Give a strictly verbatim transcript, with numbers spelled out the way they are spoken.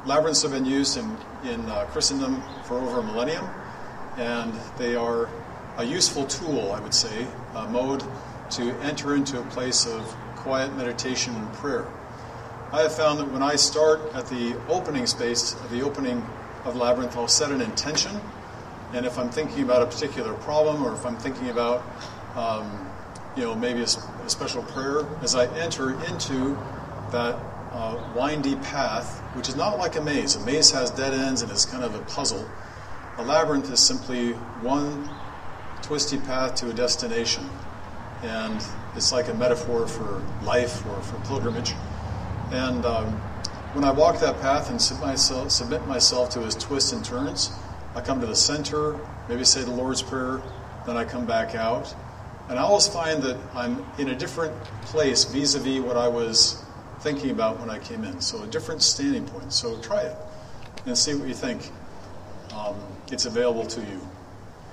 labyrinths have been used in, in uh, Christendom for over a millennium, and they are a useful tool, I would say, a mode to enter into a place of quiet meditation and prayer. I have found that when I start at the opening space, at the opening of labyrinth, I'll set an intention, and if I'm thinking about a particular problem, or if I'm thinking about, um, you know, maybe a, a special prayer, as I enter into that uh, windy path, which is not like a maze. A maze has dead ends and it's kind of a puzzle. A labyrinth is simply one twisty path to a destination, and it's like a metaphor for life or for pilgrimage. And um, when I walk that path and submit myself, submit myself to his twists and turns, I come to the center, maybe say the Lord's Prayer, then I come back out. And I always find that I'm in a different place vis-a-vis what I was thinking about when I came in. So a different standing point. So try it and see what you think. Um, it's available to you.